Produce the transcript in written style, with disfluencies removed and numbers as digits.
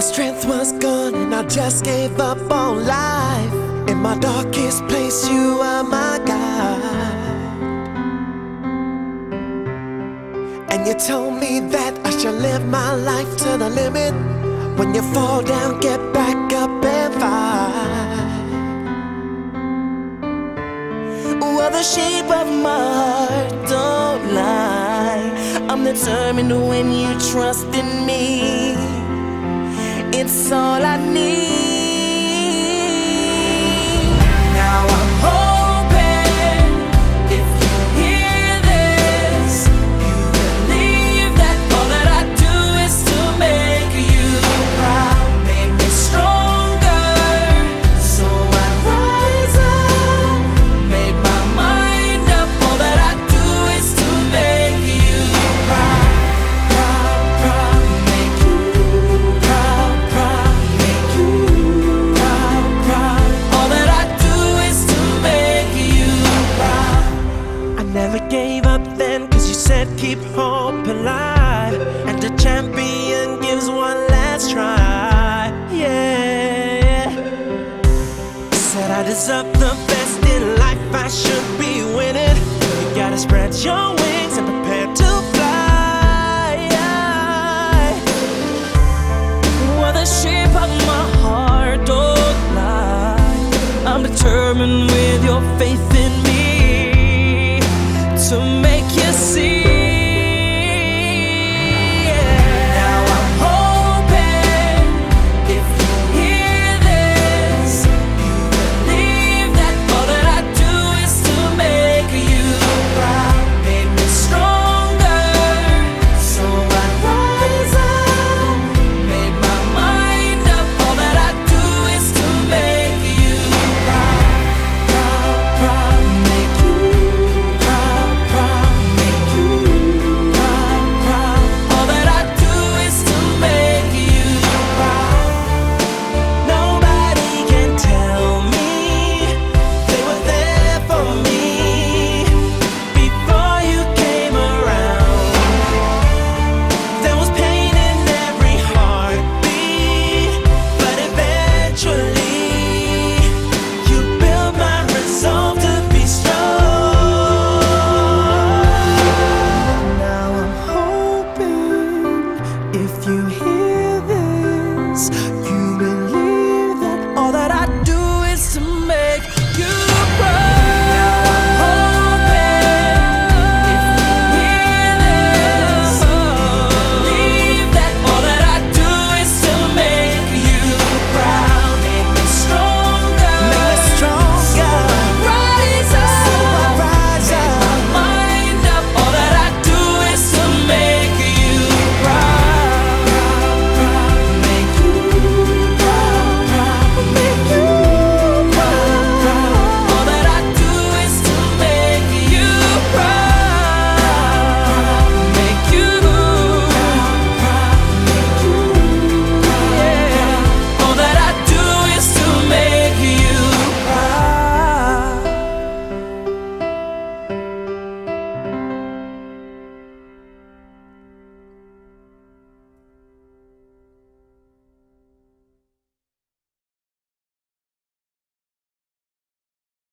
strength was gone and I just gave up on life. In my darkest place, you are my guide. And you told me that I should live my life to the limit. When you fall down, get back up and fight. Well, the shape of my heart don't lie. I'm determined when you trust in me. It's all I need. Now I'm hoping if you hear this, you believe that all that I do is to make you proud, make me stronger. So I rise up, made my mind up. All that I do is to make you proud, proud, proud, make you proud, proud, make you proud, proud. All that I do is to make you proud. I never gave up then, 'cause you said keep hope alive, and the champion gives one last try. Yeah, said I deserve the best in life, I should be winning. You gotta spread your wings and prepare to fly. Well, the shape of my heart don't lie. I'm determined with your faith in me.